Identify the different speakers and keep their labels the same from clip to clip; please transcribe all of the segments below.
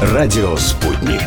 Speaker 1: Радио «Спутник».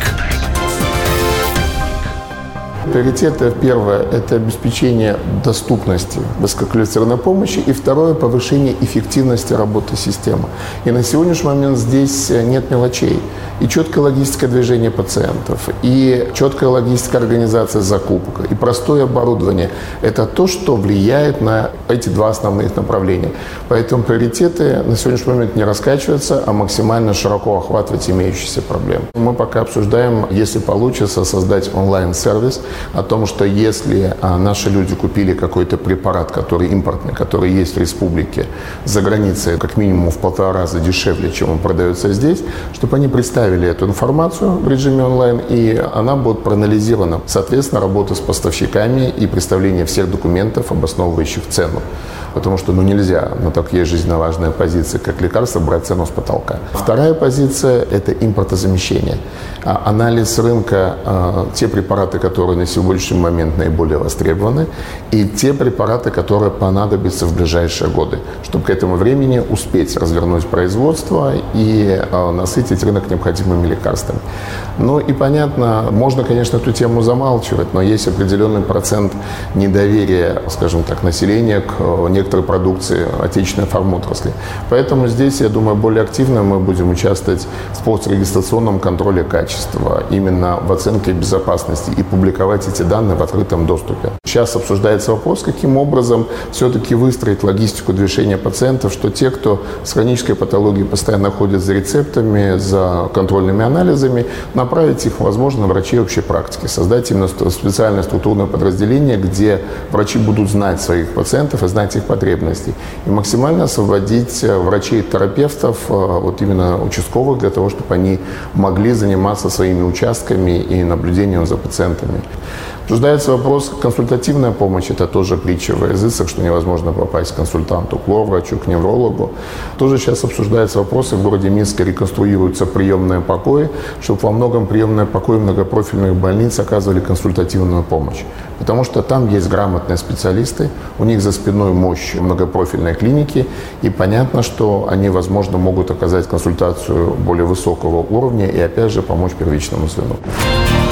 Speaker 2: Приоритеты: первое – это обеспечение доступности высококвалифицированной помощи, и второе – повышение эффективности работы системы. И на сегодняшний момент здесь нет мелочей. И четкая логистика движения пациентов, и четкая логистика организации закупок, и простое оборудование – это то, что влияет на эти два основных направления. Поэтому приоритеты на сегодняшний момент не раскачиваются, а максимально широко охватывать имеющиеся проблемы. Мы пока обсуждаем, если получится, создать онлайн-сервис о том, что если наши люди купили какой-то препарат, который импортный, который есть в республике, за границей как минимум в 1,5 раза дешевле, чем он продается здесь, чтобы они представили эту информацию в режиме онлайн, и она будет проанализирована. Соответственно, работа с поставщиками и представление всех документов, обосновывающих цену. Потому что нельзя на такие жизненно важные позиции, как лекарства, брать цену с потолка. Вторая позиция – это импортозамещение. Анализ рынка, те препараты, которые на сегодняшний момент наиболее востребованы, и те препараты, которые понадобятся в ближайшие годы, чтобы к этому времени успеть развернуть производство и насытить рынок необходимыми лекарствами. Ну и понятно, можно, конечно, эту тему замалчивать, но есть определенный процент недоверия, скажем так, населения к некоторой продукции отечественной фармотрасли. Поэтому здесь, я думаю, более активно мы будем участвовать в пострегистрационном контроле качества, именно в оценке безопасности, и публиковать эти данные в открытом доступе. Сейчас обсуждается вопрос, каким образом все-таки выстроить логистику движения пациентов, что те, кто с хронической патологией постоянно ходят за рецептами, за контрольными анализами, направить их, возможно, врачей общей практики, создать именно специальное структурное подразделение, где врачи будут знать своих пациентов и знать их потребностей, и максимально освободить врачей-терапевтов, вот именно участковых, для того, чтобы они могли заниматься своими участками и наблюдением за пациентами. Обсуждается вопрос: консультативная помощь – это тоже притча во языцах, что невозможно попасть к консультанту, к лор-врачу, к неврологу. Тоже сейчас обсуждаются вопросы: в городе Минске реконструируются приемные покои, чтобы во многом приемные покои многопрофильных больниц оказывали консультативную помощь. Потому что там есть грамотные специалисты, у них за спиной мощь многопрофильной клиники, и понятно, что они, возможно, могут оказать консультацию более высокого уровня и, опять же, помочь первичному звену.